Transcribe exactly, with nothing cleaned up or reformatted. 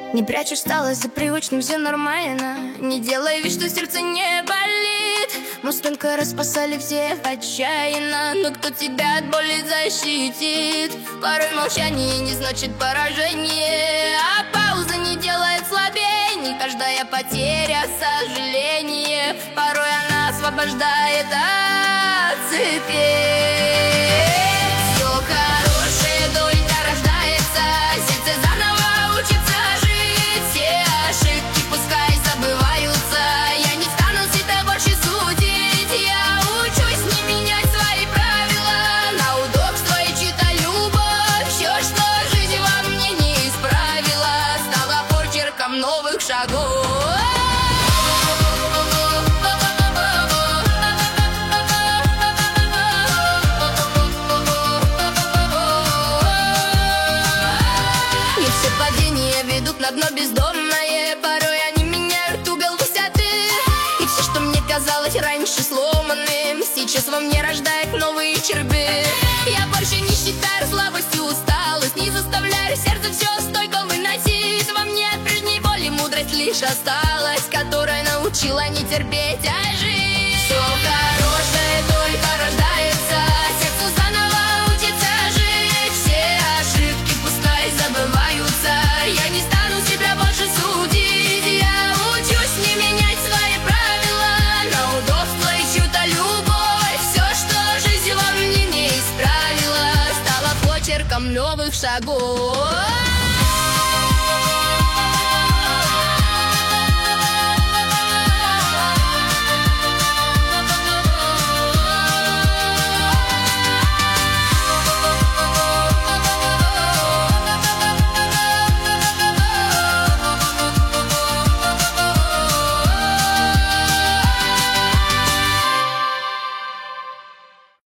Не прячь усталость, за привычным все нормально. Не делай вид, что сердце не болит. Мост только распасали все отчаянно, но кто тебя от боли защитит? Порой молчание не значит поражение, а пауза не делает слабее. Не каждая потеря сожаление, порой она освобождает от цепей. Все хорошее только рождается, сердце заново учится жить. Все ошибки пускай забываются, я не стану себя больше судить. Я учусь не менять свои правила на удобство и чью-то любовь. Все, что жизнь во мне не исправила, стало почерком новых шагов. Ведут на дно бездонное, порой они меняют угол высоты. И все, что мне казалось раньше сломанным, сейчас во мне рождает новые черты. Я больше не считаю слабостью усталость, не заставляю сердце все стойко выносить. Во мне от прежней боли мудрость лишь осталась, которая научила не терпеть, а жить. Все хорошее только рождается, сердцу заново учится жить. Все ошибки пускай забываются, я не стану себя больше судить. Я учусь не менять свои правила на удобство и чью-то любовь. Все, что жизнь во мне не исправила, стало почерком новых шагов.